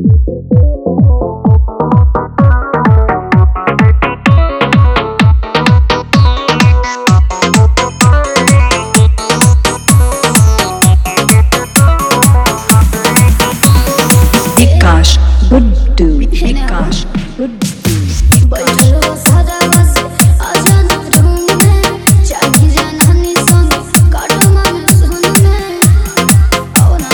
Bikash Buddu Bikash Buddu बैठलो सारा बस आजा ना रूम में चाबी जाना नी संग काटो मामे सुन में आओ ना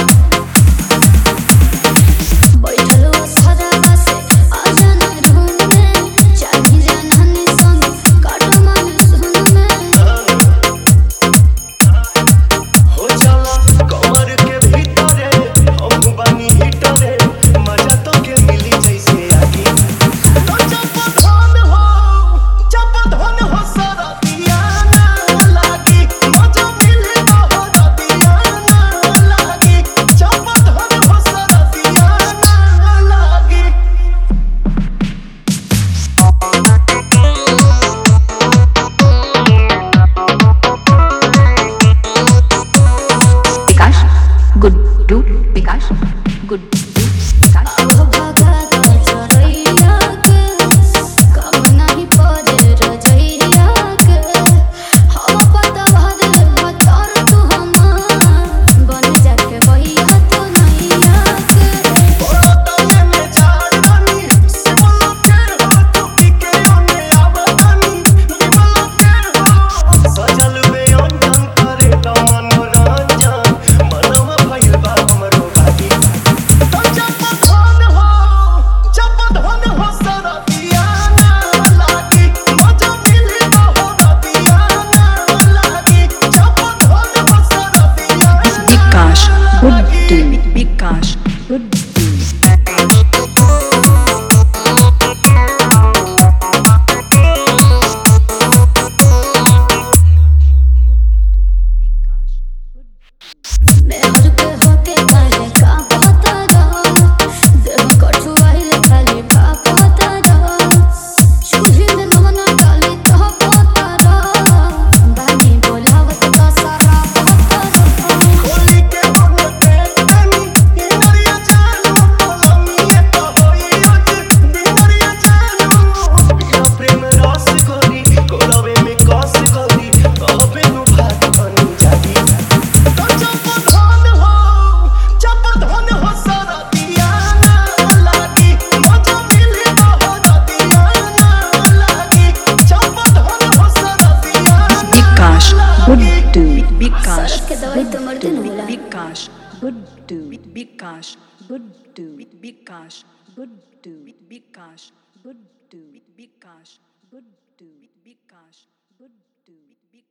बैठलो सारा बस आजा ना रूम में चाबी जाना नी संग काटो मामे सुन में हो जाला कमर के भीतरे हम बानी हीटरे मजा तो के मिली जैसे आगी तो जब धन हो सारा दिया ना लागी मजा मिले तो हो दिया ना लागी जब धन हो सारा दिया ना लागी Bikash Guddu Bikash Guddu Bikash आओ भागा चरैया के कम नहीं पड़े रजैया के हम पता भर भतर तू हमार बन जाके भैया तो नैया के तने में झाड़ रानी बोलो के हो टूटी के ओने आवतानी बोलो के हो सजल बे अंतन करे त मनोरंजन मनवा भइल बा हमरो बाकी तो जब धन हो सारा दिया ना लागी मजा मिले तो हो दिया ना लागी जब धन हो सारा दिया Bikash Buddu Bikash Buddu मैं हर के होके काहे का पता रहा देह कठुआइल खाली भापता रहा चूल्ही में नमन डाली तो पता रहा बानी बोलावत का सारा पता रहा होली के बोलते तनी इंद्रिया जानू बोलमिए तो होई आज इंद्रिया जानू या प्रेम रस करी कोलवे में कस करी कहबे नु भात बनी जागी तो जब धन हो सारा दिया ना लागी मजा मिले तो हो दिया ना लागी जब धन हो सारा दिया Bikash Buddu Bikash सड़क के दवाई तो मर्द न होला Bikash Buddu Bikash Buddu Bikash Buddu Bikash Buddu Bikash Buddu Bikash Buddu Bikash